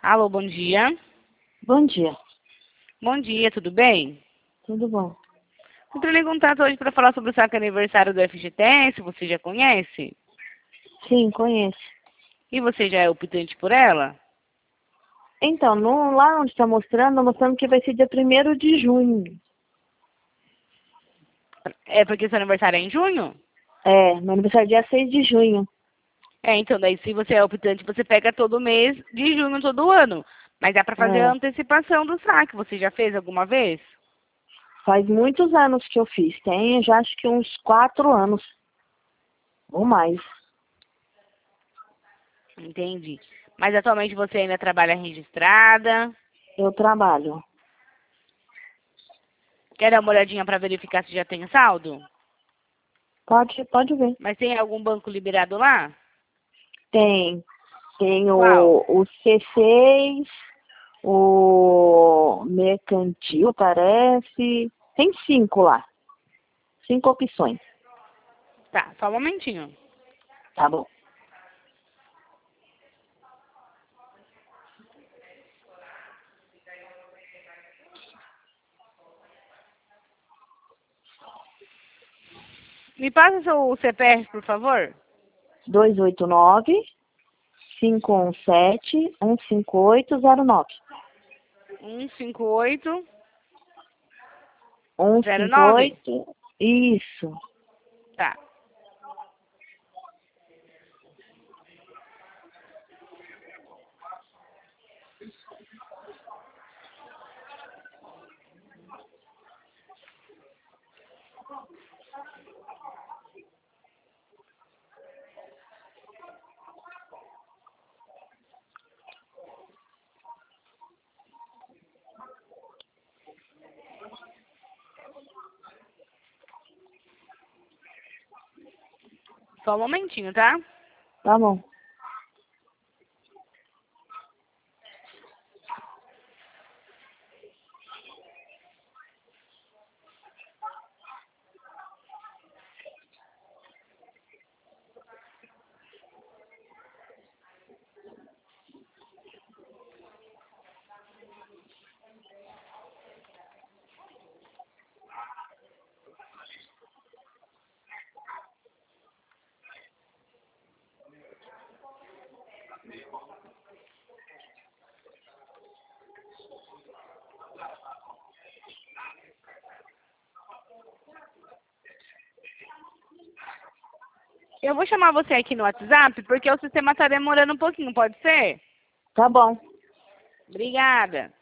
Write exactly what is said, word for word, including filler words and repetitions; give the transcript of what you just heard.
Alô, bom dia. Bom dia. Bom dia, tudo bem? Tudo bom? Entrei em contato hoje para falar sobre o saque aniversário do F G T S, você já conhece? Sim, conheço. E você já é optante por ela? Então, no, lá onde está mostrando, tá mostrando que vai ser dia primeiro de junho. É porque seu aniversário é em junho? É, meu aniversário é dia seis de junho. É, então daí se você é optante, você pega todo mês de junho, todo ano. Mas dá para fazer a É, antecipação do saque. Você já fez alguma vez? faz muitos anos que eu fiz. Tem, já acho que uns quatro anos. Ou mais. Entendi. Mas atualmente você ainda trabalha registrada? Eu trabalho. Quer dar uma olhadinha para verificar se já tem saldo? Pode, pode ver. Mas tem algum banco liberado lá? Tem. Tem Qual? o, o C seis, o mercantil, parece. Tem cinco lá. Cinco opções. Tá, só um momentinho. Tá bom. Me passa seu C P F, por favor. dois oito nove, cinco um sete, um cinco oito zero nove. um cinco oito um zero cinco nove. oito. Isso. Tá. Só um momentinho, tá? Tá bom. Eu vou chamar você aqui no WhatsApp porque o sistema tá demorando um pouquinho, pode ser? Tá bom. Obrigada.